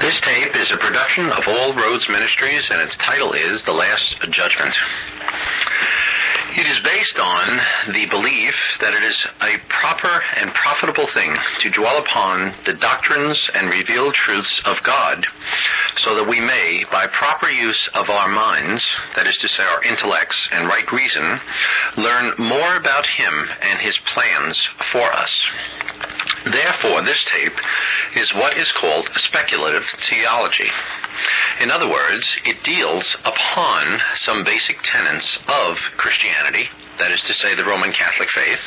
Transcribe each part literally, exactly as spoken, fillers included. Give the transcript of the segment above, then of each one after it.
This tape is a production of All Roads Ministries, and its title is The Last Judgment. It is based on the belief that it is a proper and profitable thing to dwell upon the doctrines and revealed truths of God, so that we may, by proper use of our minds, that is to say our intellects and right reason, learn more about Him and His plans for us. Therefore, this tape is what is called speculative theology. In other words, it deals upon some basic tenets of Christianity, that is to say the Roman Catholic faith,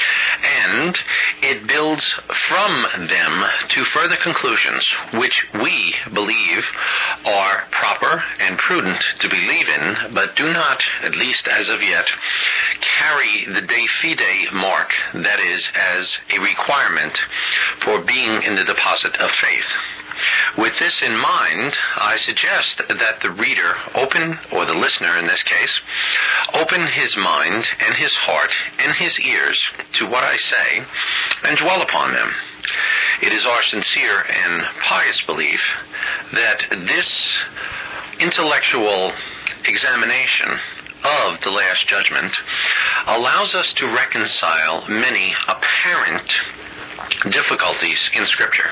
and it builds from them to further conclusions which we believe are proper and prudent to believe in, but do not, at least as of yet, carry the de fide mark, that is, as a requirement for being in the deposit of faith. With this in mind, I suggest that the reader open, or the listener in this case, open his mind and his heart and his ears to what I say and dwell upon them. It is our sincere and pious belief that this intellectual examination of the Last Judgment allows us to reconcile many apparent difficulties in Scripture.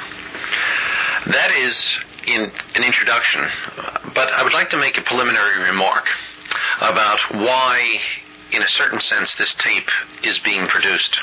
That is in an introduction, but I would like to make a preliminary remark about why, in a certain sense, this tape is being produced.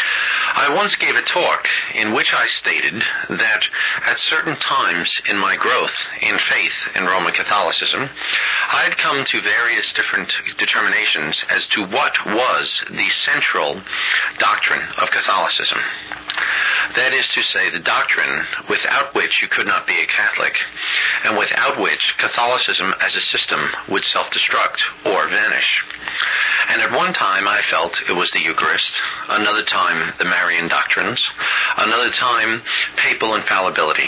I once gave a talk in which I stated that at certain times in my growth in faith in Roman Catholicism, I had come to various different determinations as to what was the central doctrine of Catholicism. That is to say, the doctrine without which you could not be a Catholic, and without which Catholicism as a system would self-destruct or vanish. And at one time I felt it was the Eucharist, another time the Marian doctrines, another time papal infallibility.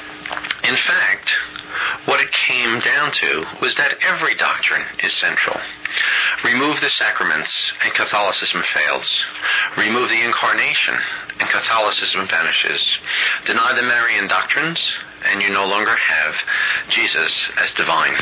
In fact, what it came down to was that every doctrine is central. Remove the sacraments and Catholicism fails. Remove the Incarnation and Catholicism vanishes. Deny the Marian doctrines and you no longer have Jesus as divine.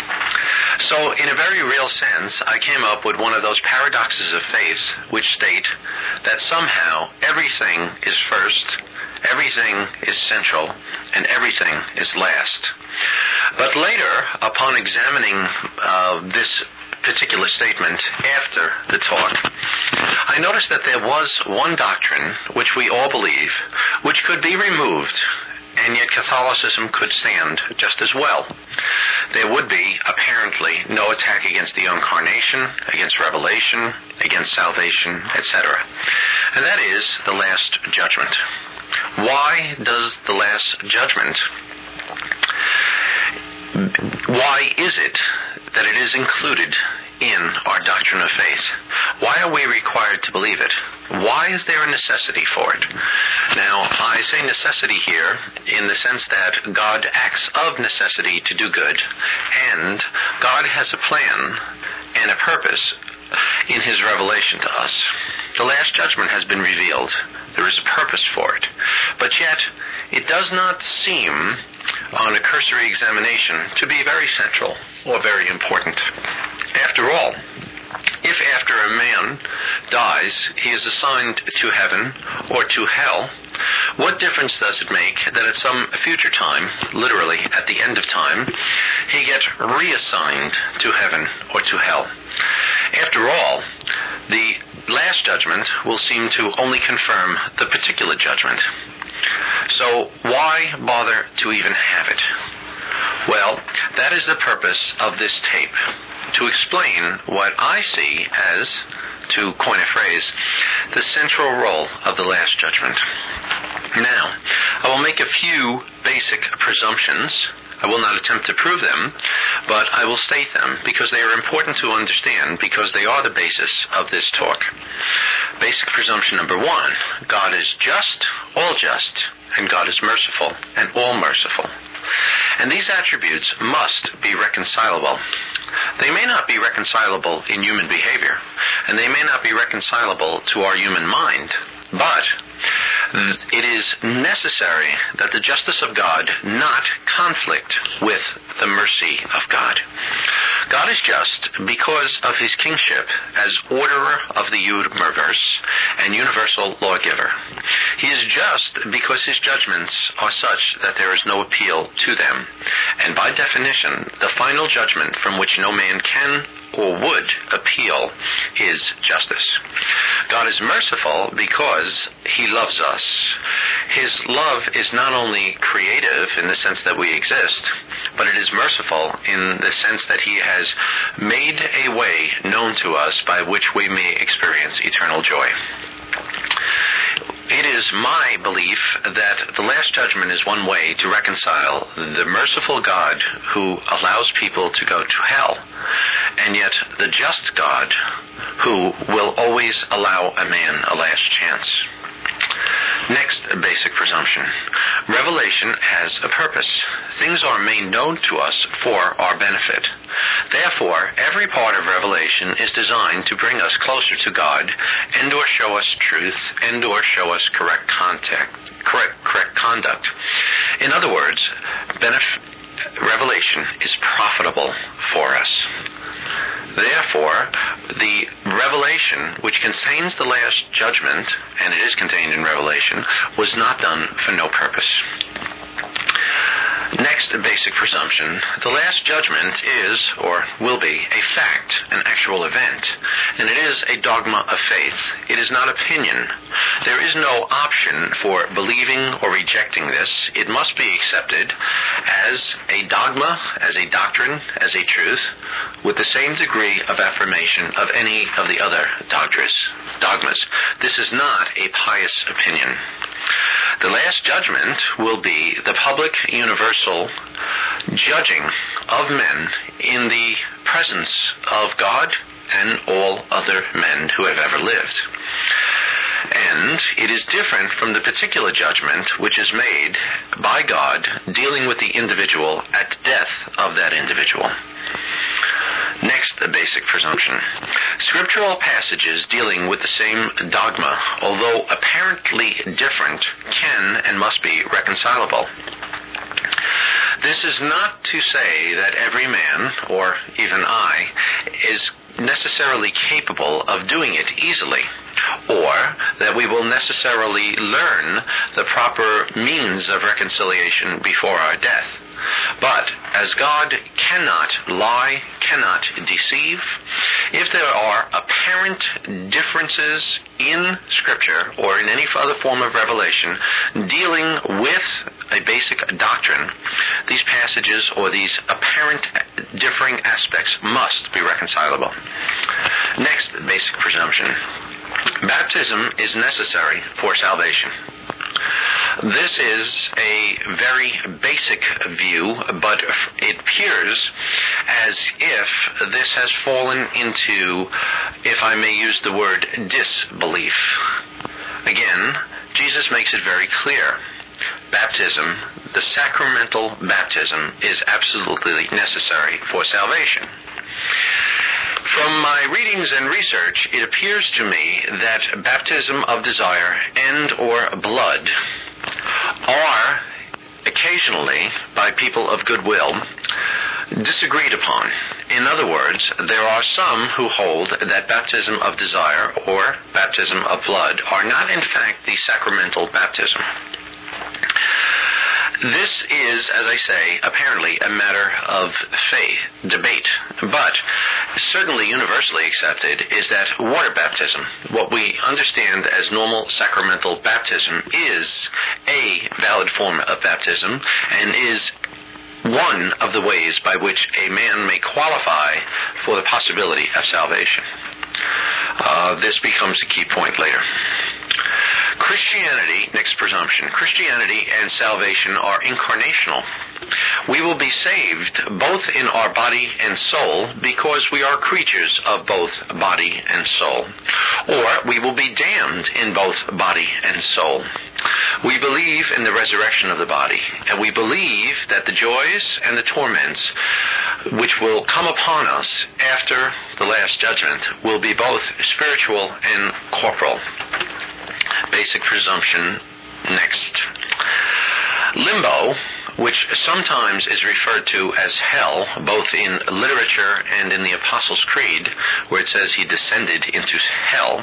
So, in a very real sense, I came up with one of those paradoxes of faith which state that somehow everything is first, everything is central, and everything is last. But later, upon examining uh, this particular statement after the talk, I noticed that there was one doctrine which we all believe, which could be removed, and yet Catholicism could stand just as well. There would be, apparently, no attack against the Incarnation, against Revelation, against salvation, et cetera. And that is the Last Judgment. Why does the Last Judgment, why is it that it is included in our doctrine of faith? Why are we required to believe it? Why is there a necessity for it? Now, I say necessity here in the sense that God acts of necessity to do good, and God has a plan and a purpose in His revelation to us. The Last Judgment has been revealed. There is a purpose for it. But yet, it does not seem, on a cursory examination, to be very central or very important. After all, if after a man dies, he is assigned to heaven or to hell, what difference does it make that at some future time, literally at the end of time, he gets reassigned to heaven or to hell? After all, the Last Judgment will seem to only confirm the particular judgment. So why bother to even have it? Well, that is the purpose of this tape, to explain what I see as, to coin a phrase, the central role of the Last Judgment. Now, I will make a few basic presumptions. I will not attempt to prove them, but I will state them because they are important to understand, because they are the basis of this talk. Basic presumption number one: God is just, all just, and God is merciful, and all merciful. And these attributes must be reconcilable. They may not be reconcilable in human behavior, and they may not be reconcilable to our human mind, but It is necessary that the justice of God not conflict with the mercy of God. God is just because of his kingship as orderer of the universe and universal lawgiver. He is just because his judgments are such that there is no appeal to them, and by definition, the final judgment from which no man can or would appeal is justice. God is merciful because he loves us. His love is not only creative in the sense that we exist, but it is merciful in the sense that he has made a way known to us by which we may experience eternal joy. It is my belief that the Last Judgment is one way to reconcile the merciful God who allows people to go to hell, and yet the just God who will always allow a man a last chance. Next basic presumption. Revelation has a purpose. Things are made known to us for our benefit. Therefore, every part of Revelation is designed to bring us closer to God and or show us truth and or show us correct contact, correct, correct conduct. In other words, benef- Revelation is profitable for us. Therefore, the revelation, which contains the Last Judgment, and it is contained in Revelation, was not done for no purpose. Next basic presumption. The Last Judgment is, or will be, a fact, an actual event, and it is a dogma of faith. It is not opinion. There is no option for believing or rejecting this. It must be accepted as a dogma, as a doctrine, as a truth, with the same degree of affirmation of any of the other doctrines, dogmas. This is not a pious opinion. The Last Judgment will be the public, universal judging of men in the presence of God and all other men who have ever lived. And it is different from the particular judgment which is made by God dealing with the individual at death of that individual. Next, a basic presumption. Scriptural passages dealing with the same dogma, although apparently different, can and must be reconcilable. This is not to say that every man, or even I, is necessarily capable of doing it easily, or that we will necessarily learn the proper means of reconciliation before our death. But as God cannot lie, cannot deceive, if there are apparent differences in Scripture or in any other form of revelation dealing with a basic doctrine, these passages or these apparent differing aspects must be reconcilable. Next basic presumption. Baptism is necessary for salvation. This is a very basic view, but it appears as if this has fallen into, if I may use the word, disbelief. Again, Jesus makes it very clear. Baptism, the sacramental baptism, is absolutely necessary for salvation. From my readings and research, it appears to me that baptism of desire and or blood are occasionally, by people of goodwill, disagreed upon. In other words, there are some who hold that baptism of desire or baptism of blood are not in fact the sacramental baptism. This is, as I say, apparently a matter of faith, debate, but certainly universally accepted is that water baptism, what we understand as normal sacramental baptism, is a valid form of baptism and is one of the ways by which a man may qualify for the possibility of salvation. Uh, this becomes a key point later. Christianity, next presumption, Christianity and salvation are incarnational. We will be saved both in our body and soul because we are creatures of both body and soul. Or we will be damned in both body and soul. We believe in the resurrection of the body, and we believe that the joys and the torments which will come upon us after the Last Judgment will be both spiritual and corporal. Basic presumption Next. Limbo, which sometimes is referred to as hell, both in literature and in the Apostles' Creed, where it says he descended into hell,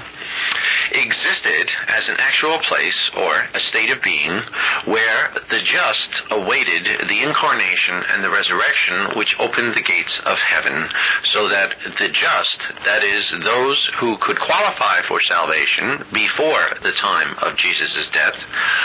existed as an actual place or a state of being where the just awaited the incarnation and the resurrection, which opened the gates of heaven, so that the just, that is, those who could qualify for salvation before the time of Jesus' death,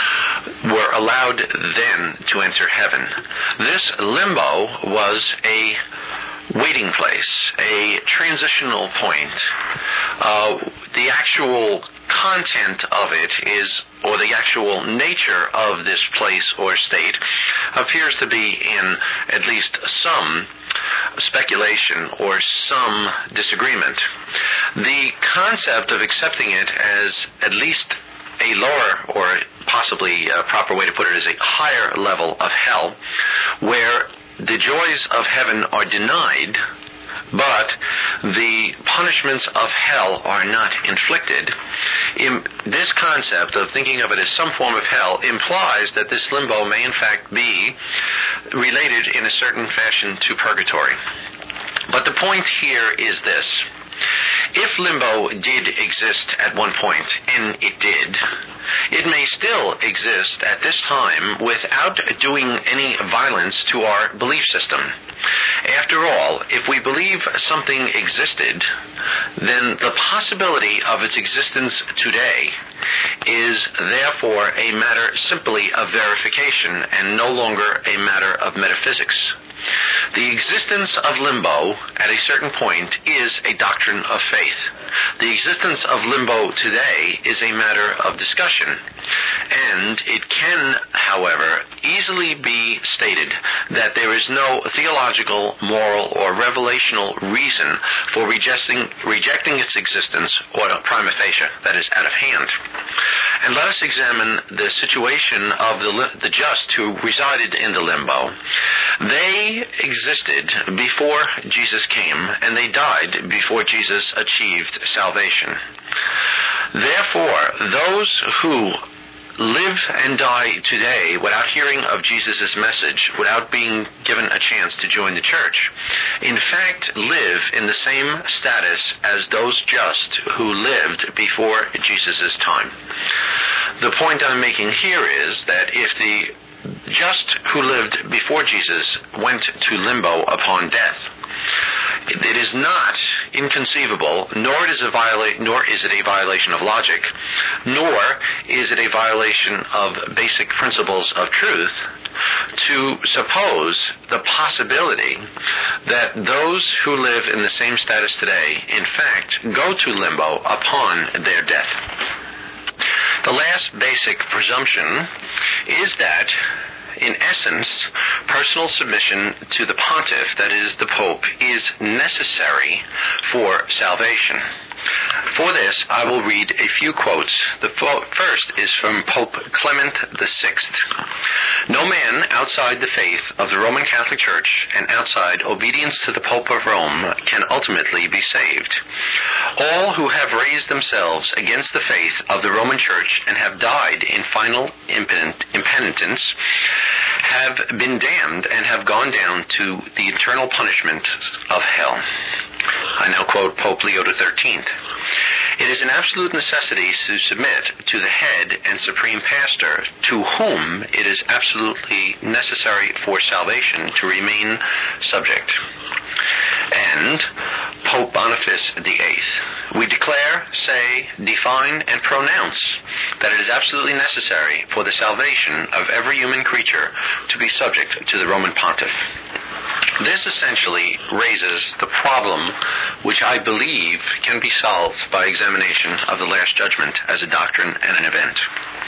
were allowed then to enter heaven. This limbo was a waiting place, a transitional point. Uh, the actual content of it is, or the actual nature of this place or state, appears to be in at least some speculation or some disagreement. The concept of accepting it as at least a lower, or possibly a proper way to put it is a higher level of hell, where the joys of heaven are denied, but the punishments of hell are not inflicted. In this concept of thinking of it as some form of hell implies that this limbo may in fact be related in a certain fashion to purgatory. But the point here is this. If limbo did exist at one point, and it did, it may still exist at this time without doing any violence to our belief system. After all, if we believe something existed, then the possibility of its existence today is therefore a matter simply of verification and no longer a matter of metaphysics. The existence of limbo at a certain point is a doctrine of faith. The existence of limbo today is a matter of discussion, and it can, however, easily be stated that there is no theological, moral, or revelational reason for rejecting, rejecting its existence, or prima facie, that is, out of hand. And let us examine the situation of the, the just who resided in the limbo. They existed before Jesus came, and they died before Jesus achieved salvation. Therefore, those who live and die today without hearing of Jesus' message, without being given a chance to join the church, in fact live in the same status as those just who lived before Jesus' time. The point I'm making here is that if the just who lived before Jesus went to limbo upon death, it is not inconceivable, nor it is a viola- nor is it a violation of logic, nor is it a violation of basic principles of truth, to suppose the possibility that those who live in the same status today, in fact, go to limbo upon their death. The last basic presumption is that, in essence, personal submission to the pontiff, that is, the Pope, is necessary for salvation. For this, I will read a few quotes. The first is from Pope Clement the Sixth. No man outside the faith of the Roman Catholic Church and outside obedience to the Pope of Rome can ultimately be saved. All who have raised themselves against the faith of the Roman Church and have died in final impenitence have been damned and have gone down to the eternal punishment of hell. I now quote Pope Leo the Thirteenth. It is an absolute necessity to submit to the head and supreme pastor, to whom it is absolutely necessary for salvation to remain subject. And Pope Boniface the Eighth. We declare, say, define, and pronounce that it is absolutely necessary for the salvation of every human creature to be subject to the Roman Pontiff. This essentially raises the problem which I believe can be solved by examination of the Last Judgment as a doctrine and an event.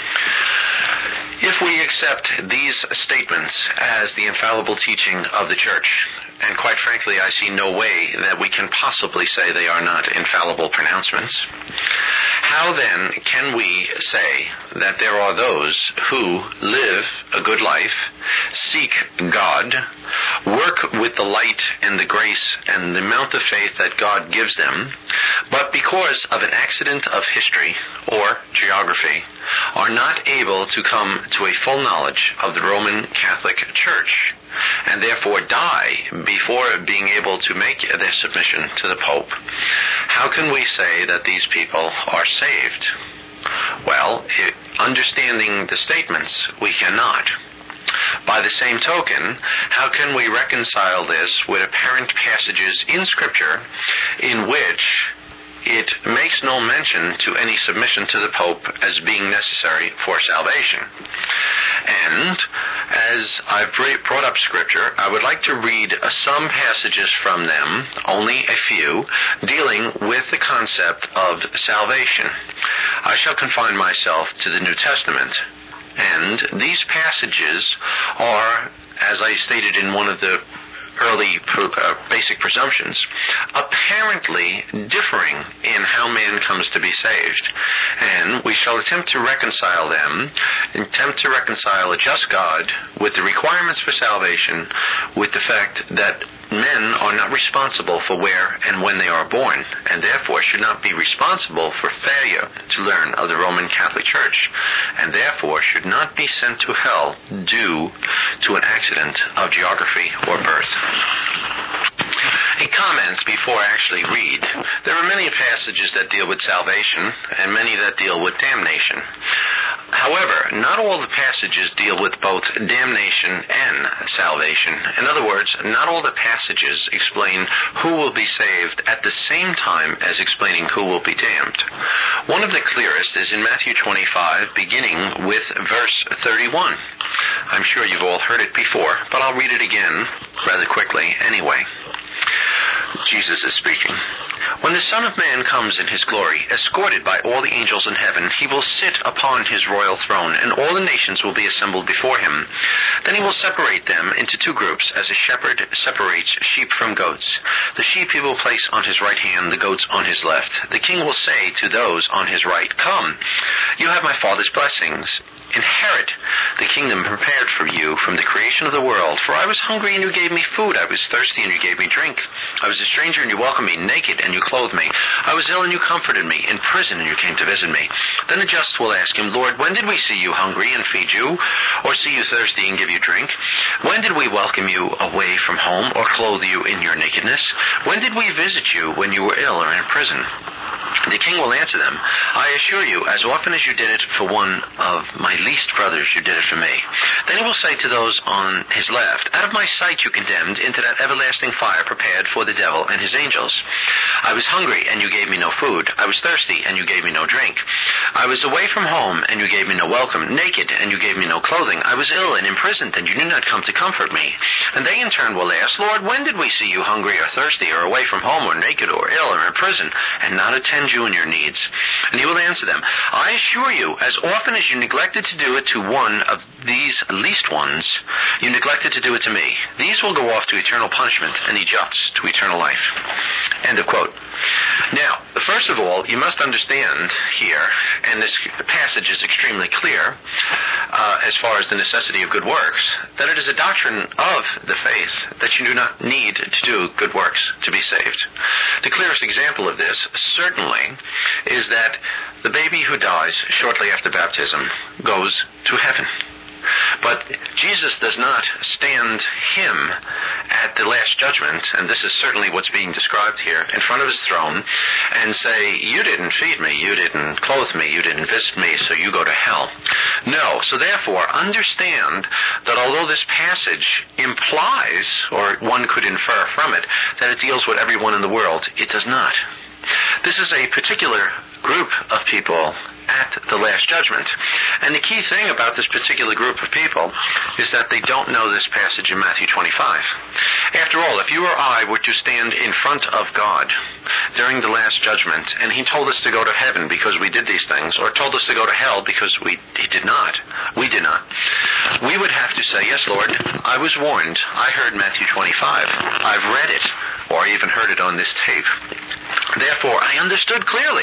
If we accept these statements as the infallible teaching of the Church, and quite frankly, I see no way that we can possibly say they are not infallible pronouncements, how then can we say that there are those who live a good life, seek God, work with the light and the grace and the amount of faith that God gives them, but because of an accident of history or geography, are not able to come to a full knowledge of the Roman Catholic Church, and therefore die before being able to make their submission to the Pope. How can we say that these people are saved? Well, it, understanding the statements, we cannot. By the same token, how can we reconcile this with apparent passages in Scripture in which it makes no mention to any submission to the Pope as being necessary for salvation? And as I've brought up Scripture, I would like to read some passages from them, only a few, dealing with the concept of salvation. I shall confine myself to the New Testament. And these passages are, as I stated in one of the early uh, basic presumptions, apparently differing in how man comes to be saved. And we shall attempt to reconcile them, attempt to reconcile a just God with the requirements for salvation, with the fact that men are not responsible for where and when they are born, and therefore should not be responsible for failure to learn of the Roman Catholic Church, and therefore should not be sent to hell due to an accident of geography or birth. A comment before I actually read. There are many passages that deal with salvation, and many that deal with damnation. However, not all the passages deal with both damnation and salvation. In other words, not all the passages explain who will be saved at the same time as explaining who will be damned. One of the clearest is in Matthew twenty-five, beginning with verse thirty-one. I'm sure you've all heard it before, but I'll read it again rather quickly anyway. Jesus is speaking. When the Son of Man comes in his glory, escorted by all the angels in heaven, he will sit upon his royal throne, and all the nations will be assembled before him. Then he will separate them into two groups, as a shepherd separates sheep from goats. The sheep he will place on his right hand, the goats on his left. The king will say to those on his right, "Come, you have my Father's blessings. Inherit the kingdom prepared for you from the creation of the world. For I was hungry, and you gave me food. I was thirsty, and you gave me drink. I was a stranger, and you welcomed me. Naked, and you clothed me. I was ill, and you comforted me. In prison, and you came to visit me." Then the just will ask him, "Lord, when did we see you hungry and feed you, or see you thirsty and give you drink? When did we welcome you away from home, or clothe you in your nakedness? When did we visit you when you were ill or in prison?" The king will answer them, "I assure you, as often as you did it for one of my least brothers, you did it for me." Then he will say to those on his left, "Out of my sight you condemned into that everlasting fire prepared for the devil and his angels. I was hungry, and you gave me no food. I was thirsty, and you gave me no drink. I was away from home, and you gave me no welcome. Naked, and you gave me no clothing. I was ill and imprisoned, and you did not come to comfort me." And they in turn will ask, "Lord, when did we see you hungry or thirsty, or away from home, or naked, or ill, or in prison, and not attend you in your needs?" And he will answer them, "I assure you, as often as you neglected to do it to one of these least ones, you neglected to do it to me. These will go off to eternal punishment, and the just to eternal life." End of quote. Now, first of all, you must understand here, and this passage is extremely clear uh, as far as the necessity of good works, that it is a doctrine of the faith that you do not need to do good works to be saved. The clearest example of this, certainly, is that the baby who dies shortly after baptism goes to heaven. But Jesus does not stand him at the last judgment, and this is certainly what's being described here, in front of his throne, and say, "You didn't feed me, you didn't clothe me, you didn't visit me, so you go to hell." No, so therefore understand that although this passage implies, or one could infer from it, that it deals with everyone in the world, it does not. This is a particular group of people at the Last Judgment. And the key thing about this particular group of people is that they don't know this passage in Matthew twenty-five. After all, if you or I were to stand in front of God during the Last Judgment, and he told us to go to heaven because we did these things, or told us to go to hell because we he did not, we did not, we would have to say, "Yes, Lord, I was warned. I heard Matthew twenty-five. I've read it, or I even heard it on this tape. Therefore, I understood clearly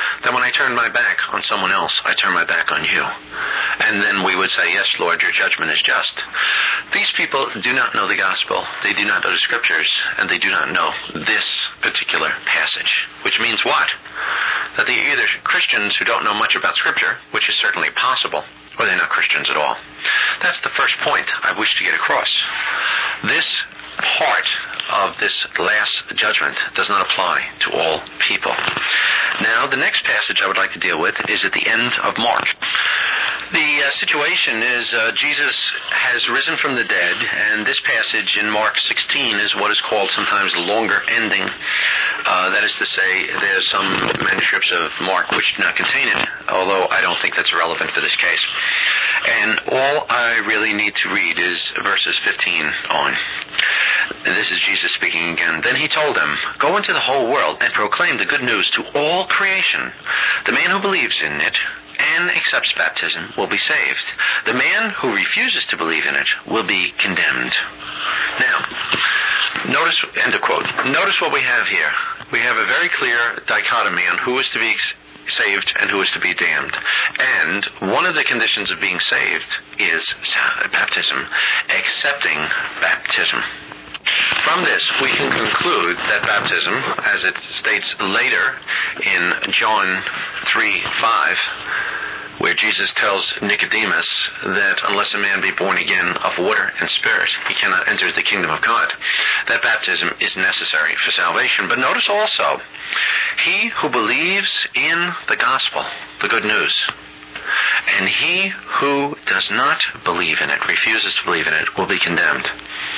that when I turn my back on someone else, I turn my back on you. And then we would say, yes, Lord, your judgment is just. These people do not know the gospel. They do not know the scriptures, and they do not know this particular passage. Which means what? That they're either Christians who don't know much about scripture, which is certainly possible, or they're not Christians at all. That's the first point I wish to get across. This part of this last judgment does not apply to all people. Now, the next passage I would like to deal with is at the end of Mark. The uh, situation is uh, Jesus has risen from the dead, and this passage in Mark sixteen is what is called sometimes the longer ending. Uh, that is to say, there's some manuscripts of Mark which do not contain it, although I don't think that's relevant for this case. And all I really need to read is verses fifteen on. This is Jesus speaking again. Then he told them, "Go into the whole world and proclaim the good news to all creation. The man who believes in it and accepts baptism will be saved. The man who refuses to believe in it will be condemned." Now, notice, end of quote. Notice what we have here. We have a very clear dichotomy on who is to be saved and who is to be damned. And one of the conditions of being saved is baptism, accepting baptism. From this, we can conclude that baptism, as it states later in John three five, where Jesus tells Nicodemus that unless a man be born again of water and spirit, he cannot enter the kingdom of God, that baptism is necessary for salvation. But notice also, he who believes in the gospel, the good news, and he who does not believe in it, refuses to believe in it, will be condemned.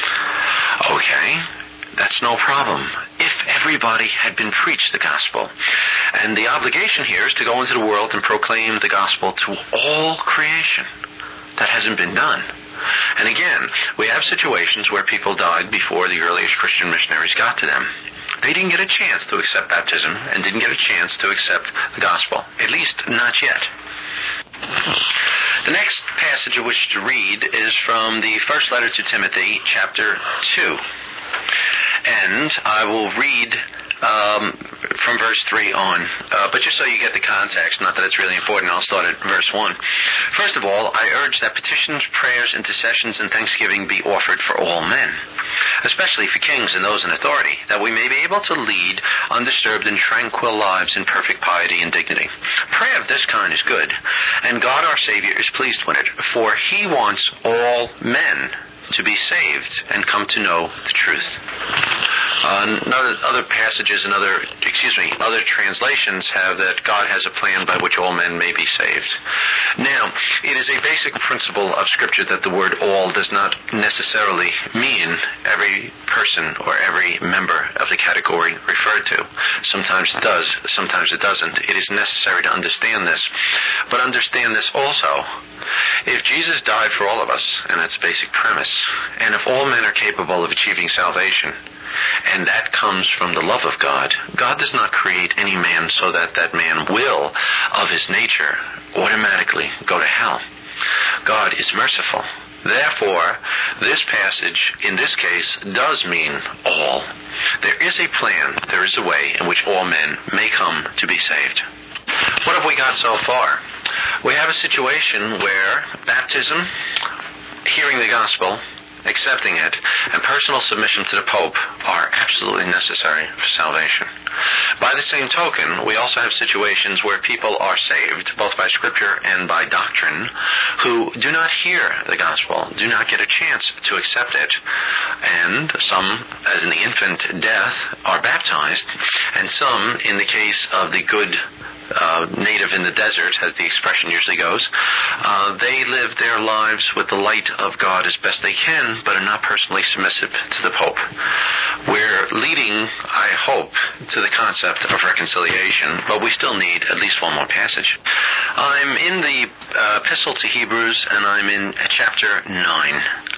Okay, that's no problem. If everybody had been preached the gospel, and the obligation here is to go into the world and proclaim the gospel to all creation. That hasn't been done. And again, we have situations where people died before the earliest Christian missionaries got to them. They didn't get a chance to accept baptism and didn't get a chance to accept the gospel. At least not yet. The next passage I wish to read is from the first letter to Timothy, chapter two. And I will read um, from verse three on. Uh, but just so you get the context, not that it's really important, I'll start at verse one. First of all, I urge that petitions, prayers, intercessions, and thanksgiving be offered for all men, especially for kings and those in authority, that we may be able to lead undisturbed and tranquil lives in perfect piety and dignity. Prayer of this kind is good, and God our Savior is pleased with it, for he wants all men to be saved and come to know the truth. Uh, other, other passages and other, excuse me, other translations have that God has a plan by which all men may be saved. Now, it is a basic principle of Scripture that the word all does not necessarily mean every person or every member of the category referred to. Sometimes it does, sometimes it doesn't. It is necessary to understand this. But understand this also. If Jesus died for all of us, and that's a basic premise, and if all men are capable of achieving salvation, and that comes from the love of God, God does not create any man so that that man will, of his nature, automatically go to hell. God is merciful. Therefore, this passage, in this case, does mean all. There is a plan, there is a way in which all men may come to be saved. What have we got so far? We have a situation where baptism, hearing the gospel, accepting it, and personal submission to the Pope are absolutely necessary for salvation. By the same token, we also have situations where people are saved, both by Scripture and by doctrine, who do not hear the gospel, do not get a chance to accept it, and some, as in the infant death, are baptized, and some, in the case of the good Uh, native in the desert, as the expression usually goes, uh, they live their lives with the light of God as best they can, but are not personally submissive to the Pope. We're leading, I hope, to the concept of reconciliation, but we still need at least one more passage. I'm in the uh, Epistle to Hebrews, and I'm in chapter nine.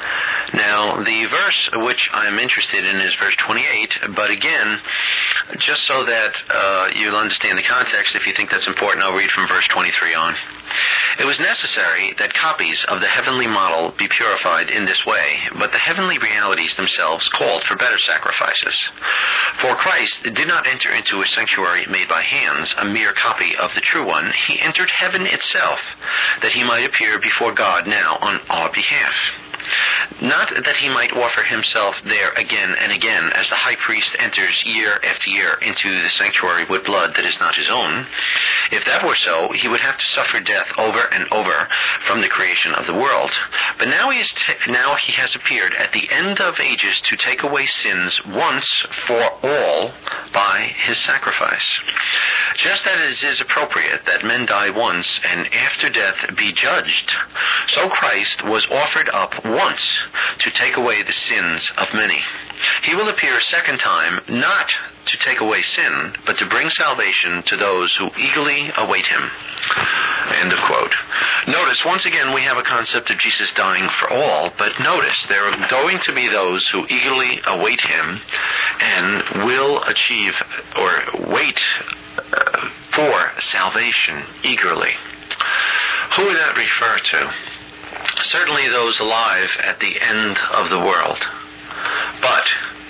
Now, the verse which I'm interested in is verse twenty-eight, but again, just so that uh, you'll understand the context, if you think that's important, I'll read from verse twenty-three on. It was necessary that copies of the heavenly model be purified in this way, but the heavenly realities themselves called for better sacrifices. For Christ did not enter into a sanctuary made by hands, a mere copy of the true one. He entered heaven itself, that he might appear before God now on our behalf. Not that he might offer himself there again and again, as the high priest enters year after year into the sanctuary with blood that is not his own. If that were so, he would have to suffer death over and over from the creation of the world. But now he, is t- now he has appeared at the end of ages to take away sins once for all by his sacrifice. Just as it is appropriate that men die once and after death be judged, so Christ was offered up once to take away the sins of many. He will appear a second time, not to take away sin, but to bring salvation to those who eagerly await him. End of quote. Notice, once again, we have a concept of Jesus dying for all, but notice, there are going to be those who eagerly await him and will achieve or wait uh, for salvation eagerly. Who would that refer to? Certainly those alive at the end of the world. But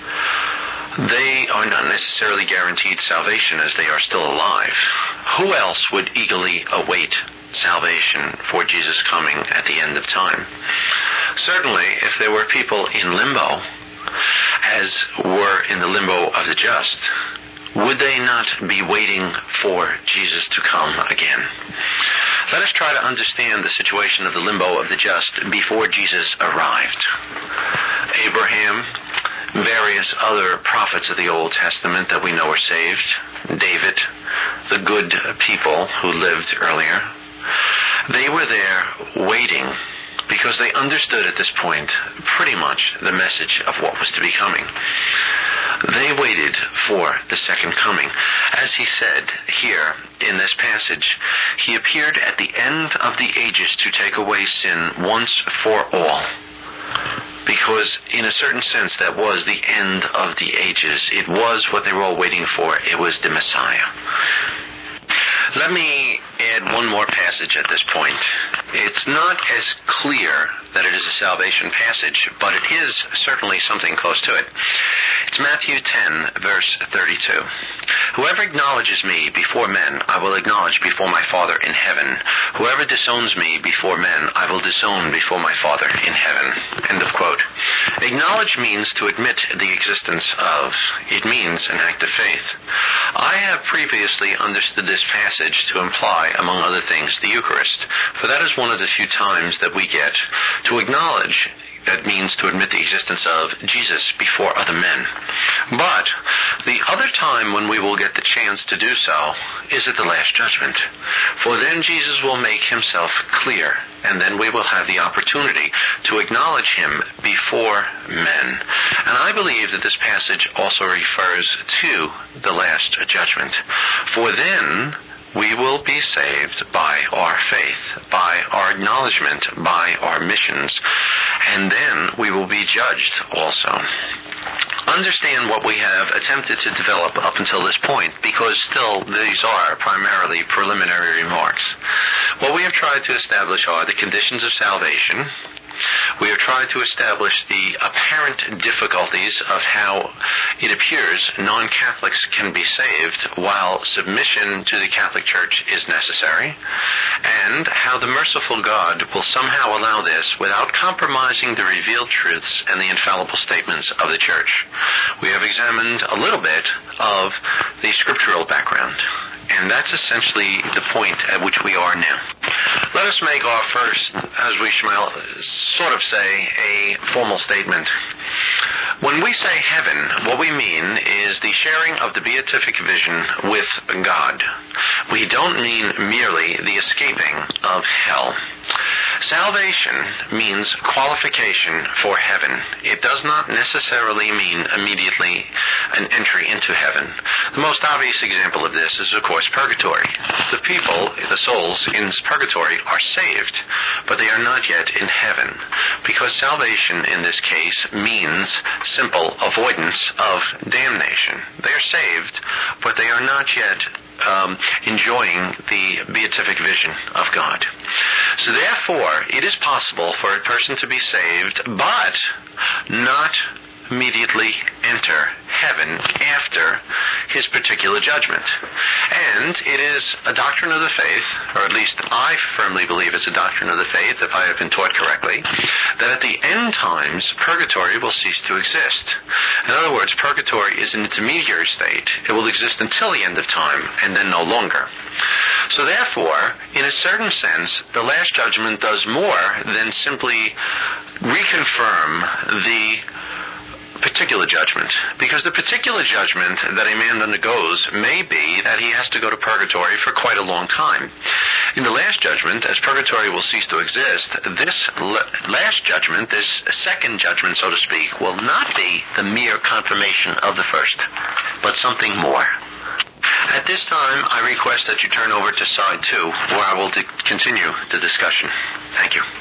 they are not necessarily guaranteed salvation as they are still alive. Who else would eagerly await salvation for Jesus coming at the end of time? Certainly, if there were people in limbo, as were in the limbo of the just, would they not be waiting for Jesus to come again? Let us try to understand the situation of the limbo of the just before Jesus arrived. Abraham, various other prophets of the Old Testament that we know are saved, David, the good people who lived earlier, they were there waiting because they understood at this point pretty much the message of what was to be coming. They waited for the second coming. As he said here in this passage, he appeared at the end of the ages to take away sin once for all. Because in a certain sense that was the end of the ages. It was what they were all waiting for. It was the Messiah. Let me add one more passage at this point. It's not as clear that it is a salvation passage, but it is certainly something close to it. It's Matthew ten, verse thirty-two. Whoever acknowledges me before men, I will acknowledge before my Father in heaven. Whoever disowns me before men, I will disown before my Father in heaven. End of quote. Acknowledge means to admit the existence of. It means an act of faith. I have previously understood this passage to imply, among other things, the Eucharist, for that is one of the few times that we get to acknowledge. That means to admit the existence of Jesus before other men. But the other time when we will get the chance to do so is at the Last Judgment. For then Jesus will make himself clear, and then we will have the opportunity to acknowledge him before men. And I believe that this passage also refers to the Last Judgment. For then we will be saved by our faith, by our acknowledgement, by our missions, and then we will be judged also. Understand what we have attempted to develop up until this point, because still these are primarily preliminary remarks. What we have tried to establish are the conditions of salvation. We have tried to establish the apparent difficulties of how it appears non-Catholics can be saved while submission to the Catholic Church is necessary, and how the merciful God will somehow allow this without compromising the revealed truths and the infallible statements of the Church. We have examined a little bit of the scriptural background. And that's essentially the point at which we are now. Let us make our first, as we shall sort of say, a formal statement. When we say heaven, what we mean is the sharing of the beatific vision with God. We don't mean merely the escaping of hell. Salvation means qualification for heaven. It does not necessarily mean immediately an entry into heaven. The most obvious example of this is, of course, purgatory. The people, the souls in purgatory, are saved, but they are not yet in heaven, because salvation in this case means simple avoidance of damnation. They are saved, but they are not yet Um, enjoying the beatific vision of God. So therefore, it is possible for a person to be saved, but not immediately enter heaven after his particular judgment. And it is a doctrine of the faith, or at least I firmly believe it's a doctrine of the faith, if I have been taught correctly, that at the end times, purgatory will cease to exist. In other words, purgatory is an intermediary state. It will exist until the end of time, and then no longer. So therefore, in a certain sense, the Last Judgment does more than simply reconfirm the particular judgment, because the particular judgment that a man undergoes may be that he has to go to purgatory for quite a long time. In the Last Judgment, as purgatory will cease to exist, this last judgment, this second judgment, so to speak, will not be the mere confirmation of the first, but something more. At this time, I request that you turn over to side two, where I will de- continue the discussion. Thank you.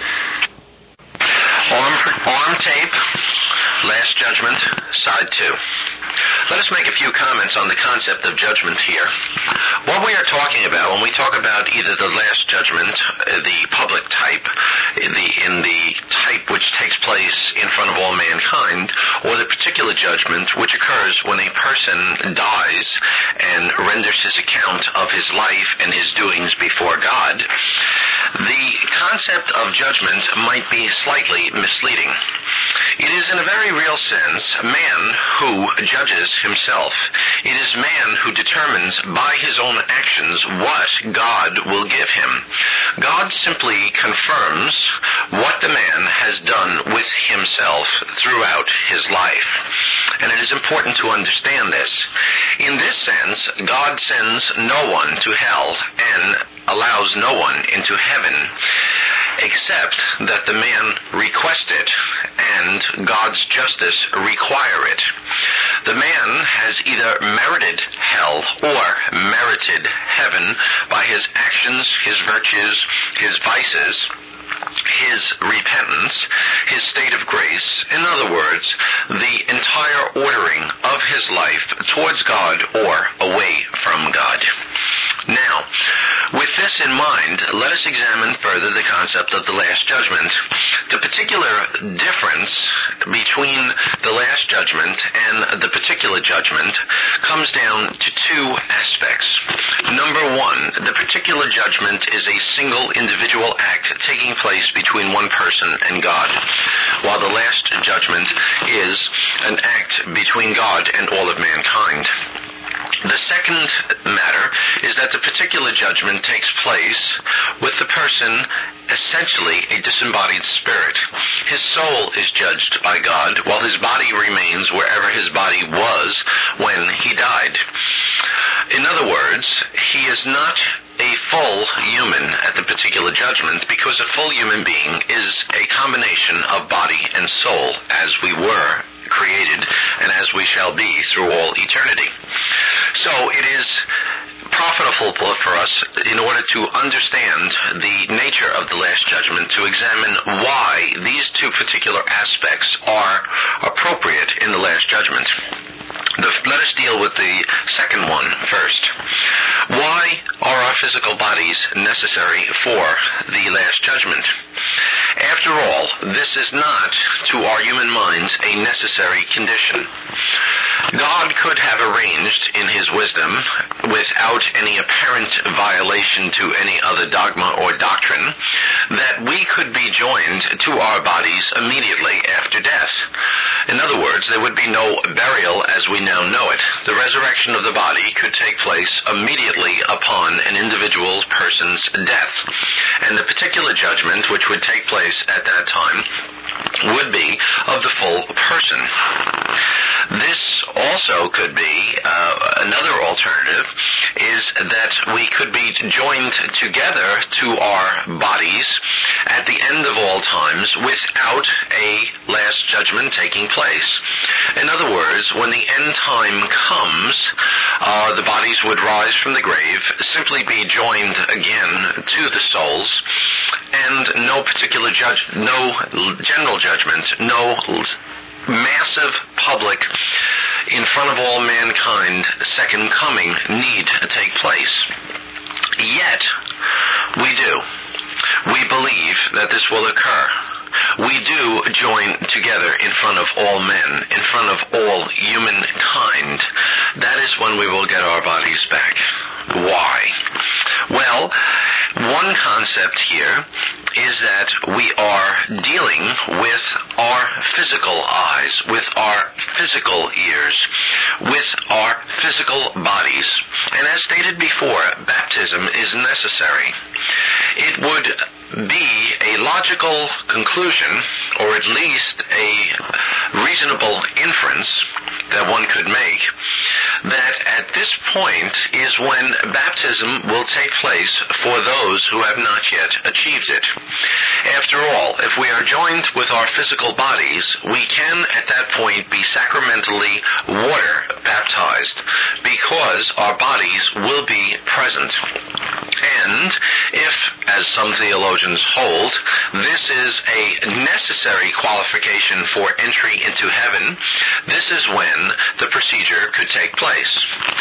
Arm, arm tape. Last Judgment, Side two. Let us make a few comments on the concept of judgment here. What we are talking about when we talk about either the Last Judgment, the public type, in the, in the type which takes place in front of all mankind, or the particular judgment which occurs when a person dies and renders his account of his life and his doings before God, the concept of judgment might be slightly misleading. It is in a very real sense man who judges himself. It is man who determines by his own actions what God will give him. God simply confirms what the man has done with himself throughout his life. And it is important to understand this. In this sense, God sends no one to hell and allows no one into heaven, except that the man request it and God's justice require it. The man has either merited hell or merited heaven by his actions, his virtues, his vices, his repentance, his state of grace, in other words, the entire ordering of his life towards God or away from God. Now, with this in mind, let us examine further the concept of the Last Judgment. The particular difference between the Last Judgment and the particular judgment comes down to two aspects. Number one, the particular judgment is a single individual act taking place between one person and God, while the Last Judgment is an act between God and all of mankind. The second matter is that the particular judgment takes place with the person essentially a disembodied spirit. His soul is judged by God, while his body remains wherever his body was when he died. In other words, he is not a full human at the particular judgment, because a full human being is a combination of body and soul, as we were created and as we shall be through all eternity. So it is profitable for us, in order to understand the nature of the Last Judgment, to examine why these two particular aspects are appropriate in the Last Judgment. The, let us deal with the second one first. Why are our physical bodies necessary for the Last Judgment? After all, this is not, to our human minds, a necessary condition. God could have arranged in his wisdom, without any apparent violation to any other dogma or doctrine, that we could be joined to our bodies immediately after death. In other words, there would be no burial as we now know it. The resurrection of the body could take place immediately upon an individual person's death. And the particular judgment which would take place at that time would be of the full person. This also could be, uh, another alternative, is that we could be joined together to our bodies at the end of all times without a last judgment taking place. In other words, when the end time comes, uh, the bodies would rise from the grave, simply be joined again to the souls, and no particular judge, no general judgment, no massive public, in front of all mankind, second coming need take place. Yet, we do. We believe that this will occur. We do join together in front of all men, in front of all humankind. That is when we will get our bodies back. Why? Well, one concept here is that we are dealing with our physical eyes, with our physical ears, with our physical bodies. And as stated before, baptism is necessary. It would be a logical conclusion, or at least a reasonable inference that one could make, that at this point is when baptism will take place for those who have not yet achieved it. After all, if we are joined with our physical bodies, we can at that point be sacramentally water baptized, because our bodies will be present. And if, as some theologians hold, this is a necessary qualification for entry into heaven, this is when the procedure could take place.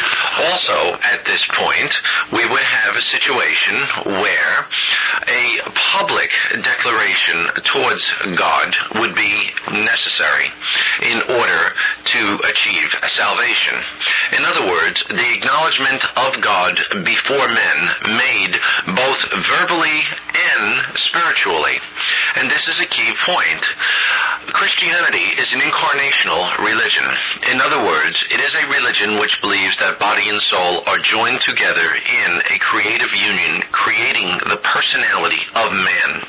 Also, at this point, we would have a situation where a public declaration towards God would be necessary in order to achieve salvation. In other words, the acknowledgement of God before men made both verbally and spiritually. And this is a key point. Christianity is an incarnational religion. In other words, it is a religion which believes that body and soul are joined together in a creative union, creating the personality of man.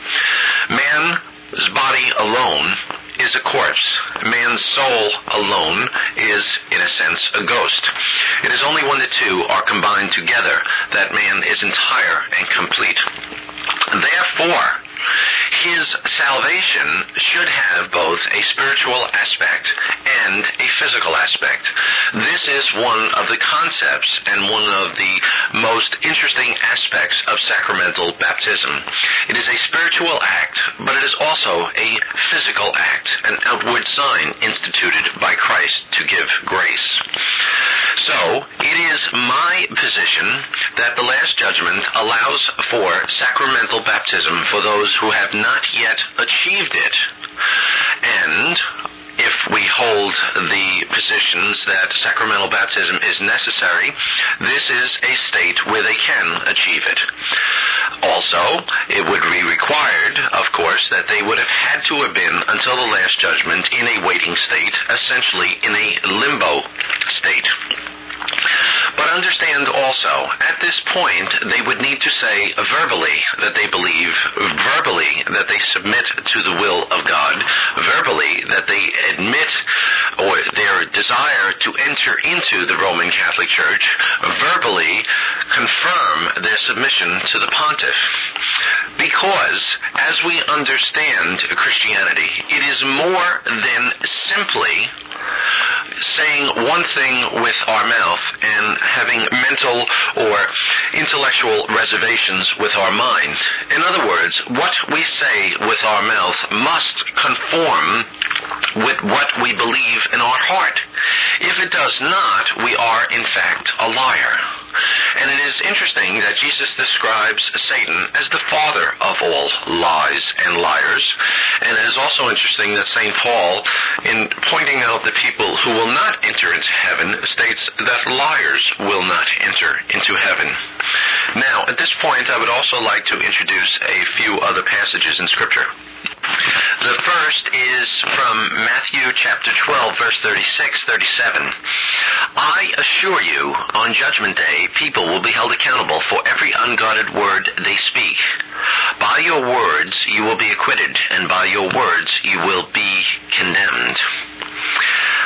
Man's body alone is a corpse. Man's soul alone is, in a sense, a ghost. It is only when the two are combined together that man is entire and complete. Therefore, his salvation should have both a spiritual aspect and a physical aspect. This is one of the concepts and one of the most interesting aspects of sacramental baptism. It is a spiritual act, but it is also a physical act, an outward sign instituted by Christ to give grace. So, it is my position that the Last Judgment allows for sacramental baptism for those who have not yet achieved it. And if we hold the positions that sacramental baptism is necessary, this is a state where they can achieve it. Also, it would be required, of course, that they would have had to have been, until the Last Judgment, in a waiting state, essentially in a limbo state. But understand also, at this point, they would need to say verbally that they believe, verbally that they submit to the will of God, verbally that they admit or their desire to enter into the Roman Catholic Church, verbally confirm their submission to the pontiff. Because, as we understand Christianity, it is more than simply saying one thing with our mouth and having mental or intellectual reservations with our mind. In other words, what we say with our mouth must conform with what we believe in our heart. If it does not, we are in fact a liar. And it is interesting that Jesus describes Satan as the father of all lies and liars. And it is also interesting that Saint Paul, in pointing out the people who will not enter into heaven, states that liars will not enter into heaven. Now, at this point, I would also like to introduce a few other passages in Scripture. The first is from Matthew chapter twelve, verse thirty-six, thirty-seven. I assure you, on Judgment Day, people will be held accountable for every unguarded word they speak. By your words you will be acquitted, and by your words you will be condemned. The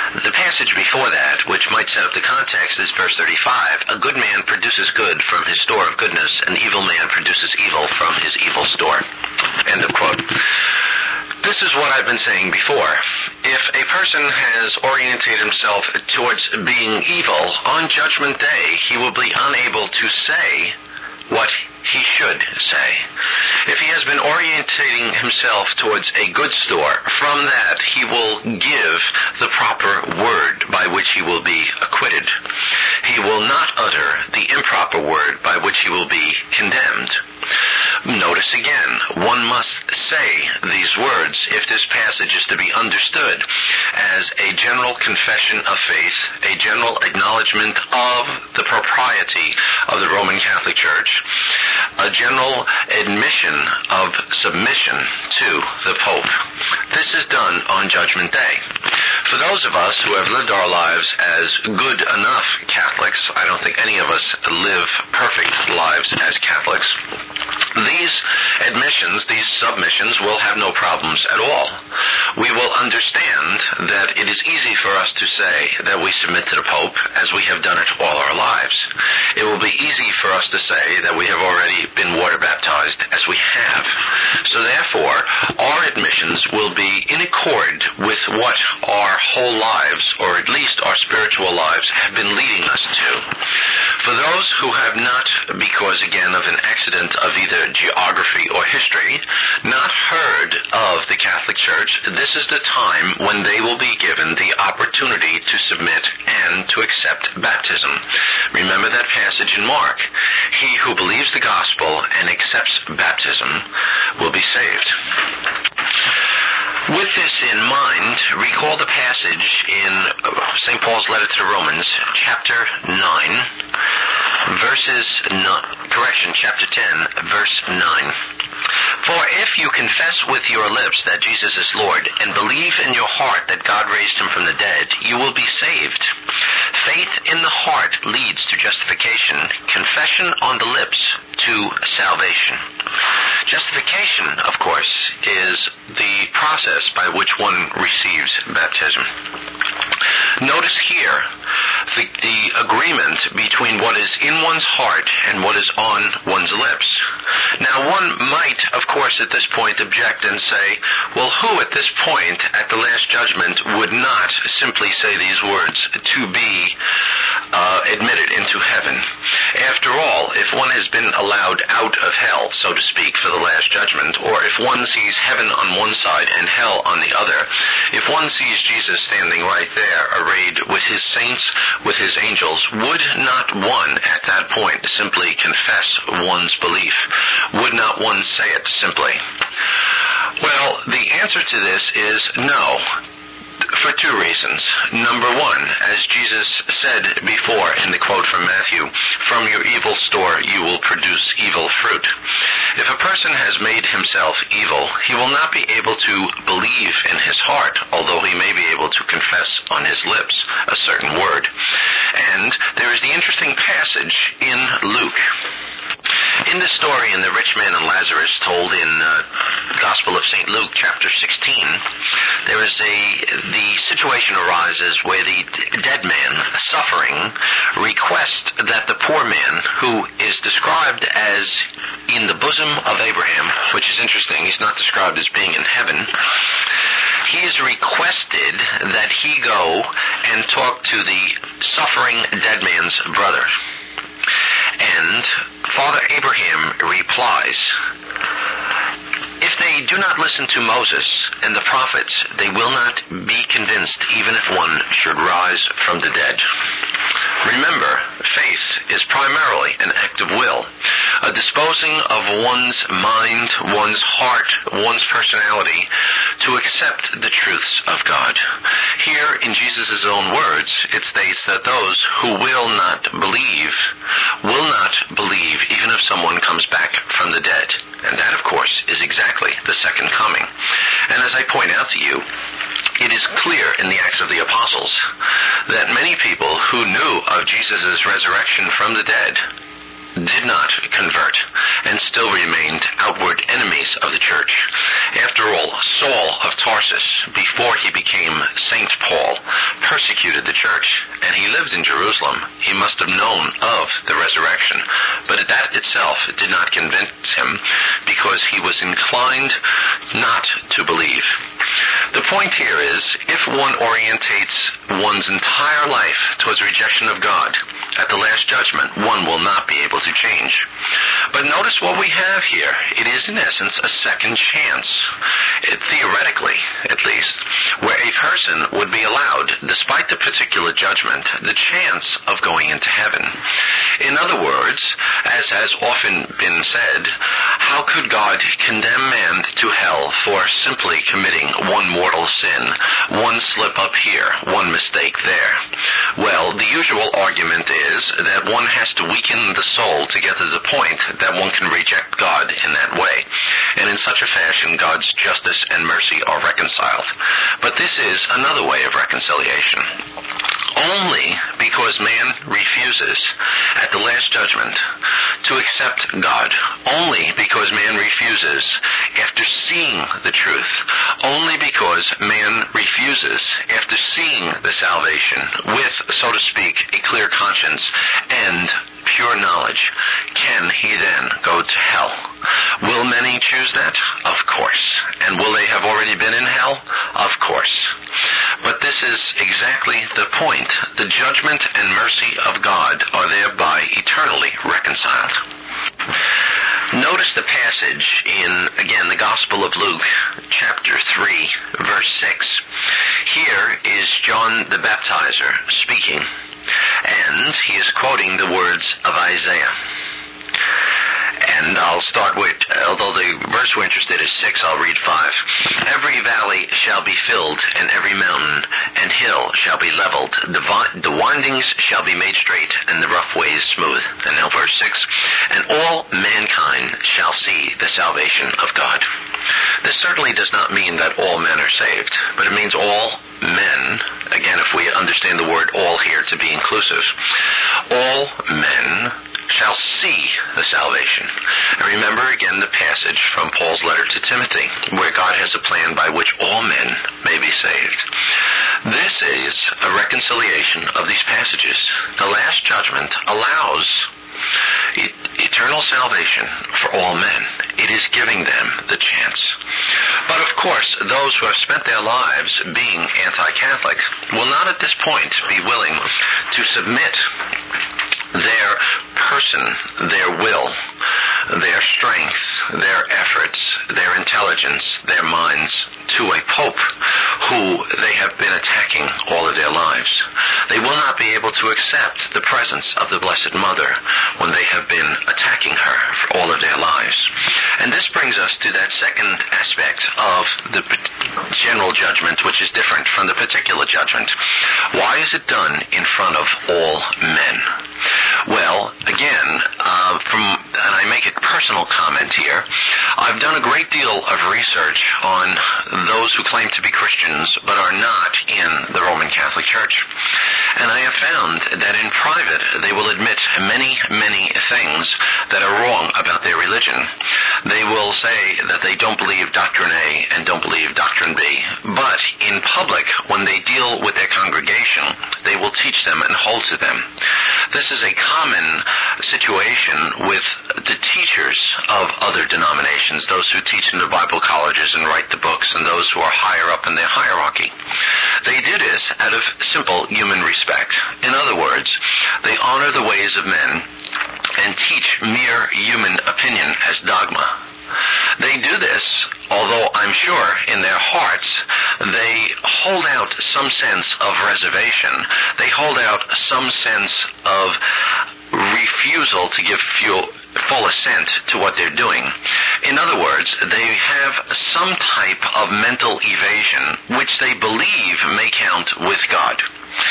passage before that, which might set up the context, is verse thirty-five. A good man produces good from his store of goodness, an evil man produces evil from his evil store. End of quote. This is what I've been saying before. If a person has oriented himself towards being evil, on Judgment Day, he will be unable to say what he should say. If he has been orientating himself towards a good store, from that he will give the proper word by which he will be acquitted. He will not utter the improper word by which he will be condemned. Notice again, one must say these words if this passage is to be understood as a general confession of faith, a general acknowledgement of the propriety of the Roman Catholic Church, a general admission of submission to the Pope. This is done on Judgment Day. For those of us who have lived our lives as good enough Catholics, I don't think any of us live perfect lives as Catholics, these admissions, these submissions will have no problems at all. We will understand that it is easy for us to say that we submit to the Pope as we have done it all our lives. It will be easy for us to say that we have already been water baptized as we have. So therefore, our admissions will be in accord with what our whole lives, or at least our spiritual lives, have been leading us to. For those who have not, because again of an accident of either geography or history, not heard of the Catholic Church, this is the time when they will be given the opportunity to submit and to accept baptism. Remember that passage in Mark. He who believes the gospel and accepts baptism will be saved. With this in mind, recall the passage in Saint Paul's letter to the Romans, chapter nine, verses, no, correction, chapter ten, verse nine. For if you confess with your lips that Jesus is Lord and believe in your heart that God raised him from the dead, you will be saved. Faith in the heart leads to justification, confession on the lips to salvation. Justification, of course, is the process by which one receives baptism. Notice here the, the agreement between what is in one's heart and what is on one's lips. Now, one might, of course, at this point object and say, well, who at this point, at the Last Judgment, would not simply say these words to be uh, admitted into heaven? After all, if one has been allowed out of hell, so to speak, for the Last Judgment, or if one sees heaven on one side and hell on the other, if one sees Jesus standing right there, arrayed with his saints, with his angels, would not one at that point simply confess one's belief? Would not one say it simply? Well, the answer to this is no. For two reasons. Number one, as Jesus said before in the quote from Matthew, from your evil store you will produce evil fruit. If a person has made himself evil, he will not be able to believe in his heart, although he may be able to confess on his lips a certain word. And there is the interesting passage in Luke. In the story in the rich man and Lazarus told in uh, Gospel of Saint Luke, chapter sixteen, there is a, the situation arises where the d- dead man, suffering, requests that the poor man, who is described as in the bosom of Abraham, which is interesting, he's not described as being in heaven, he is requested that he go and talk to the suffering dead man's brother. And Father Abraham replies, if they do not listen to Moses and the prophets, they will not be convinced even if one should rise from the dead. Remember, faith is primarily an act of will, a disposing of one's mind, one's heart, one's personality to accept the truths of God. Here, in Jesus' own words, it states that those who will not believe will not believe even if someone comes back from the dead. And that, of course, is exactly the second coming. And as I point out to you, it is clear in the Acts of the Apostles that many people who knew of Jesus' resurrection from the dead did not convert and still remained outward enemies of the church. After all, Saul of Tarsus, before he became Saint Paul, persecuted the church, and he lived in Jerusalem. He must have known of the resurrection, but that itself did not convince him, because he was inclined not to believe. The point here is, if one orientates one's entire life towards rejection of God, at the last judgment, one will not be able to change. But notice what we have here. It is, in essence, a second chance, it, theoretically, at least, where a person would be allowed, despite the particular judgment, the chance of going into heaven. In other words, as has often been said, how could God condemn man to hell for simply committing one mortal sin, one slip up here, one mistake there? Well, the usual argument is that one has to weaken the soul to get to the point that one can reject God in that way. And in such a fashion, God's justice and mercy are reconciled. But this is another way of reconciliation. Only because man refuses at the last judgment to accept God, only because man refuses after seeing the truth, only because man refuses after seeing the salvation with, so to speak, a clear conscience and pure knowledge, can he then go to hell? Will many choose that? Of course. And will they have already been in hell? Of course. But this is exactly the point. The judgment and mercy of God are thereby eternally reconciled. Notice the passage in, again, the Gospel of Luke, chapter three, verse six. Here is John the Baptizer speaking, and he is quoting the words of Isaiah. And I'll start with, although the verse we're interested in is six, I'll read five. Every valley shall be filled, and every mountain and hill shall be leveled. The, vi- the windings shall be made straight, and the rough ways smooth. And now verse six. And all mankind shall see the salvation of God. This certainly does not mean that all men are saved, but it means all men, again, if we understand the word all here to be inclusive, all men shall see the salvation. And remember again the passage from Paul's letter to Timothy, where God has a plan by which all men may be saved. This is a reconciliation of these passages. The last judgment allows eternal salvation for all men. It is giving them the chance. But of course, those who have spent their lives being anti-Catholic will not at this point be willing to submit their person, their will, their strength, their efforts, their intelligence, their minds to a pope who they have been attacking all of their lives. They will not be able to accept the presence of the Blessed Mother when they have been attacking her for all of their lives. And this brings us to that second aspect of the general judgment, which is different from the particular judgment. Why is it done in front of all men? Well, again, uh, from, and I make a personal comment here, I've done a great deal of research on those who claim to be Christians but are not in the Roman Catholic Church. And I have found that in private they will admit many, many things that are wrong about their religion. They will say that they don't believe Doctrine A and don't believe Doctrine B. But in public, when they deal with their congregation, they will teach them and hold to them. This is a common situation with the teachers of other denominations, those who teach in the Bible colleges and write the books, and those who are higher up in their hierarchy. They do this out of simple human respect. In other words, they honor the ways of men and teach mere human opinion as dogma. They do this, although I'm sure in their hearts they hold out some sense of reservation. They hold out some sense of refusal to give full, full assent to what they're doing. In other words, they have some type of mental evasion which they believe may count with God.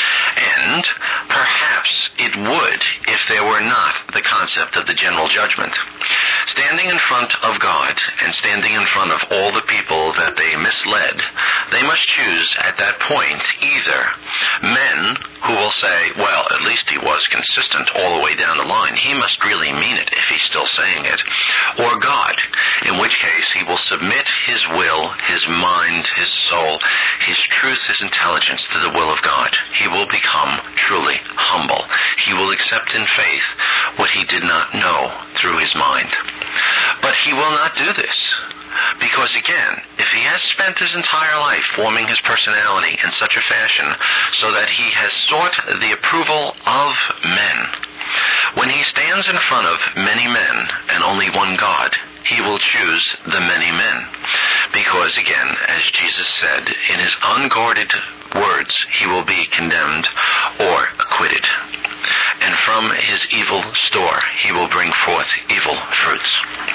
And perhaps it would if there were not the concept of the general judgment. Standing in front of God and standing in front of all the people that they misled, they must choose at that point either men who will say, well, at least he was was consistent all the way down the line, he must really mean it if he's still saying it. Or God, in which case he will submit his will, his mind, his soul, his truth, his intelligence to the will of God. He will become truly humble. He will accept in faith what he did not know through his mind. But he will not do this. Because again, if he has spent his entire life forming his personality in such a fashion so that he has sought the approval of men, when he stands in front of many men and only one God, he will choose the many men. Because again, as Jesus said, in his unguarded words, he will be condemned or acquitted. And from his evil store, he will bring forth evil fruits.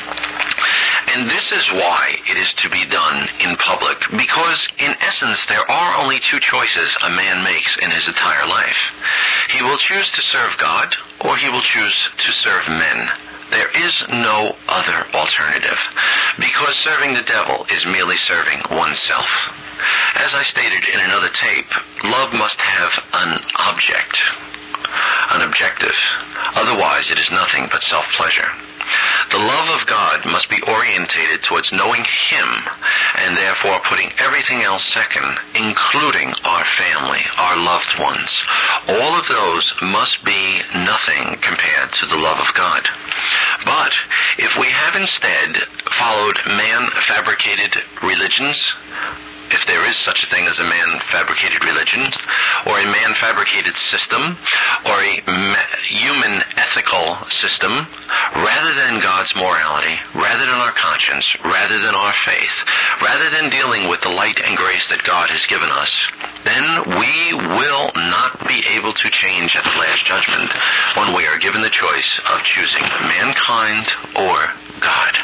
And this is why it is to be done in public, because in essence there are only two choices a man makes in his entire life. He will choose to serve God, or he will choose to serve men. There is no other alternative, because serving the devil is merely serving oneself. As I stated in another tape, love must have an object, an objective. Otherwise, it is nothing but self-pleasure. The love of God must be orientated towards knowing him, and therefore putting everything else second, including our family, our loved ones. All of those must be nothing compared to the love of God. But if we have instead followed man-fabricated religions, if there is such a thing as a man-fabricated religion, or a man-fabricated system, or a ma- human ethical system, rather than God's morality, rather than our conscience, rather than our faith, rather than dealing with the light and grace that God has given us, then we will not be able to change at the last judgment when we are given the choice of choosing mankind or God.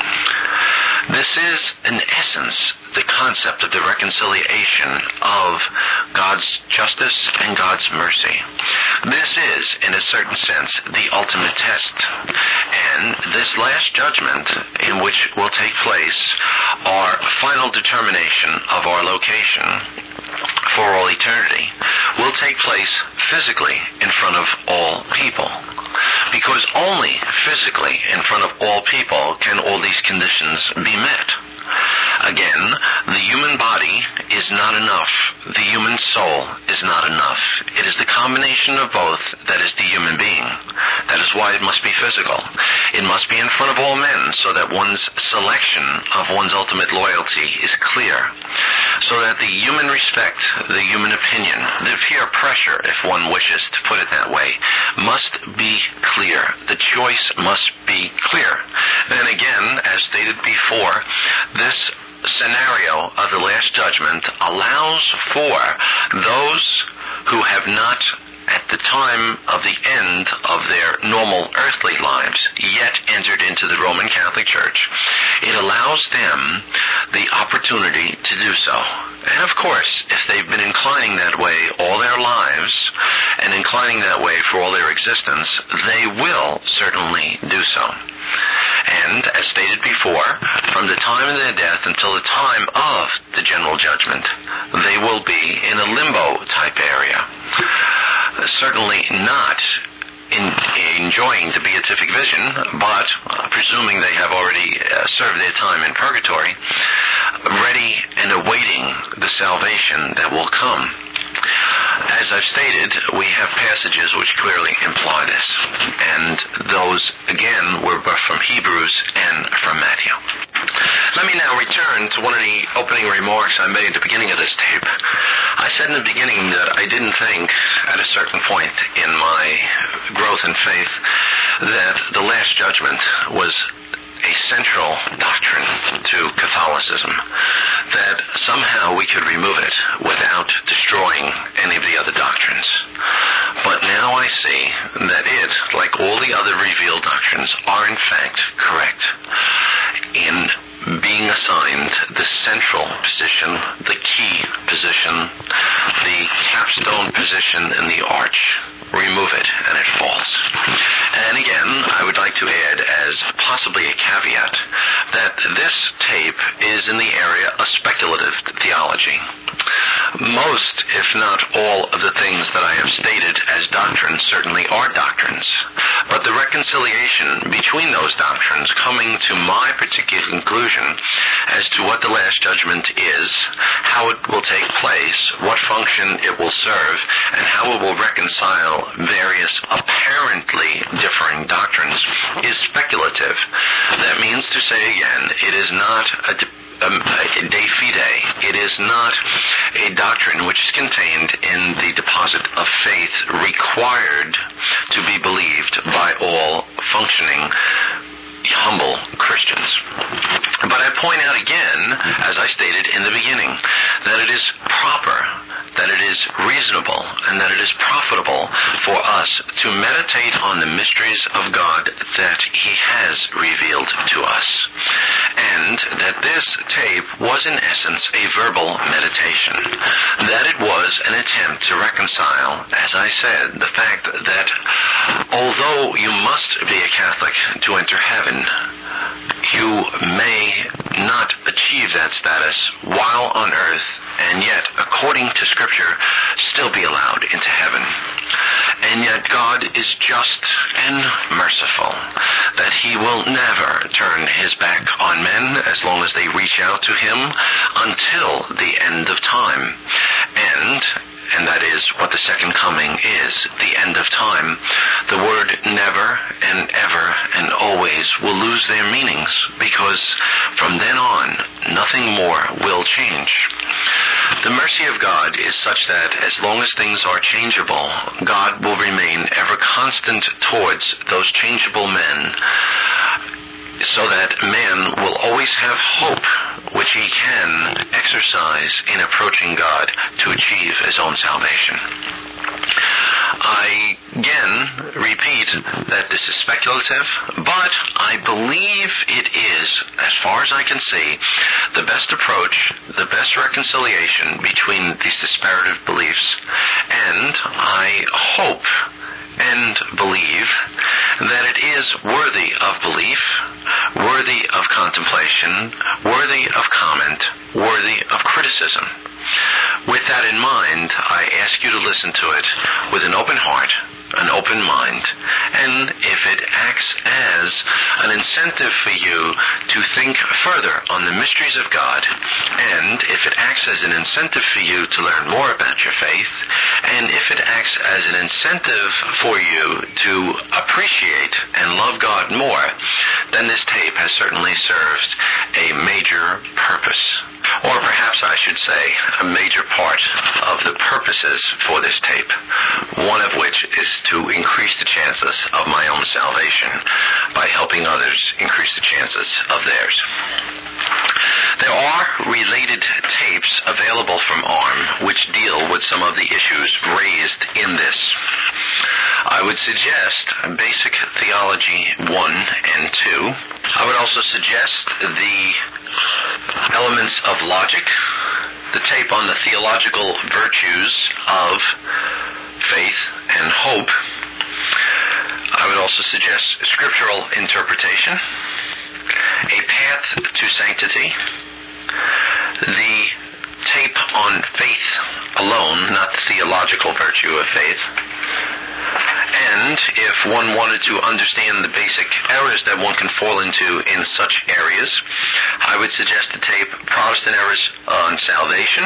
This is, in essence, the concept of the reconciliation of God's justice and God's mercy. This is, in a certain sense, the ultimate test. And this last judgment, in which will take place our final determination of our location for all eternity, will take place physically in front of all people. Because only physically in front of all people can all these conditions be met. Again, the human body is not enough. The human soul is not enough. It is the combination of both that is the human being. That is why it must be physical. It must be in front of all men so that one's selection of one's ultimate loyalty is clear. So that the human respect, the human opinion, the peer pressure, if one wishes to put it that way, must be clear. The choice must be clear. Then again, as stated before, this scenario of the Last Judgment allows for those who have not, at the time of the end of their normal earthly lives, yet entered into the Roman Catholic Church. It allows them the opportunity to do so. And of course, if they've been inclining that way all their lives, and inclining that way for all their existence, they will certainly do so. And, as stated before, from the time of their death until the time of the general judgment, they will be in a limbo-type area. Certainly not in enjoying the beatific vision, but uh, presuming they have already uh, served their time in purgatory, ready and awaiting the salvation that will come. As I've stated, we have passages which clearly imply this, and those, again, were from Hebrews and from Matthew. Let me now return to one of the opening remarks I made at the beginning of this tape. I said in the beginning that I didn't think, at a certain point in my growth in faith, that the Last Judgment was a central doctrine to Catholicism, that somehow we could remove it without destroying any of the other doctrines. But now I see that it, like all the other revealed doctrines, are in fact correct in being assigned the central position, the key position, the capstone position in the arch. Remove it, and it falls. And again, I would like to add as possibly a caveat that this tape is in the area of speculative theology. Most, if not all, of the things that I have stated as doctrines certainly are doctrines, but the reconciliation between those doctrines coming to my particular conclusion as to what the Last Judgment is, how it will take place, what function it will serve, and how it will reconcile various apparently differing doctrines is speculative. That means to say again, it is not a Um, de fide. It is not a doctrine which is contained in the deposit of faith required to be believed by all functioning, humble Christians. But I point out again, as I stated in the beginning, that it is proper, that it is reasonable, and that it is profitable for us to meditate on the mysteries of God that He has revealed to us. And that this tape was in essence a verbal meditation. That it was an attempt to reconcile, as I said, the fact that although you must be a Catholic to enter heaven, you may not achieve that status while on earth, and yet, according to Scripture, still be allowed into heaven. And yet God is just and merciful, that He will never turn His back on men as long as they reach out to Him until the end of time. And And that is what the second coming is, the end of time. The word never and ever and always will lose their meanings, because from then on, nothing more will change. The mercy of God is such that as long as things are changeable, God will remain ever constant towards those changeable men, so that man will always have hope which he can exercise in approaching God to achieve his own salvation. I again repeat that this is speculative, but I believe it is, as far as I can see, the best approach, the best reconciliation between these disparate beliefs, and I hope and believe that it is worthy of belief, worthy of contemplation, worthy of comment, worthy of criticism. With that in mind, I ask you to listen to it with an open heart, an open mind, and if it acts as an incentive for you to think further on the mysteries of God, and if it acts as an incentive for you to learn more about your faith, and if it acts as an incentive for you to appreciate and love God more, then this tape has certainly served a major purpose. Or perhaps I should say a major part of the purposes for this tape, one of which is to increase the chances of my own salvation by helping others increase the chances of theirs. There are related tapes available from A R M which deal with some of the issues raised in this. I would suggest Basic Theology one and two. I would also suggest the Elements of Logic, the tape on the theological virtues of faith and hope. I would also suggest Scriptural Interpretation, A Path to Sanctity, the tape on faith alone, not the theological virtue of faith. And if one wanted to understand the basic errors that one can fall into in such areas, I would suggest the tape Protestant Errors on Salvation,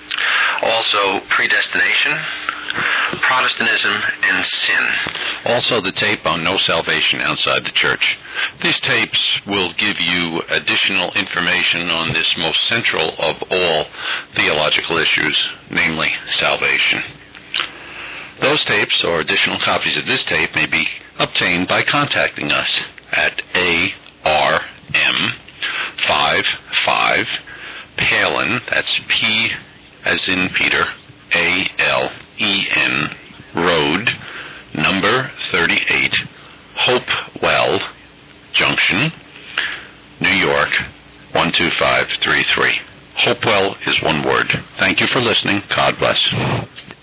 also Predestination, Protestantism, and Sin. Also the tape on No Salvation Outside the Church. These tapes will give you additional information on this most central of all theological issues, namely salvation. Those tapes or additional copies of this tape may be obtained by contacting us at A R M fifty-five Palin, that's P as in Peter, A L E N, Road, number thirty-eight, Hopewell Junction, New York, one two five three three. Hopewell is one word. Thank you for listening. God bless.